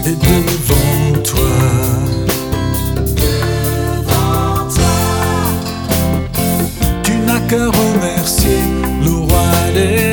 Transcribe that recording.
Et devant toi, tu n'as qu'à remercier le roi des